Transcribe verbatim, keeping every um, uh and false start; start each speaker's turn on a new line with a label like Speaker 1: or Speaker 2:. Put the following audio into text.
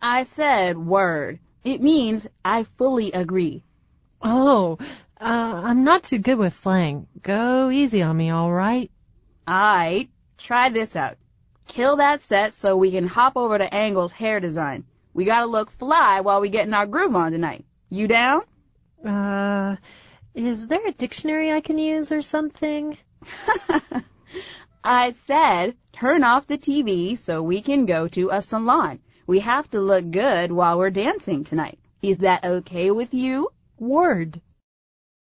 Speaker 1: I said word. It means I fully agree.
Speaker 2: Oh, uh, I'm not too good with slang. Go easy on me, all right?
Speaker 1: Aight, try this out. Kill that set so we can hop over to Angle's hair design. We gotta look fly while we getting our groove on tonight. You down?
Speaker 2: Uh, is there a dictionary I can use or something?
Speaker 1: I said turn off the T V so we can go to a salon. We have to look good while we're dancing tonight. Is that okay with you?
Speaker 2: Word.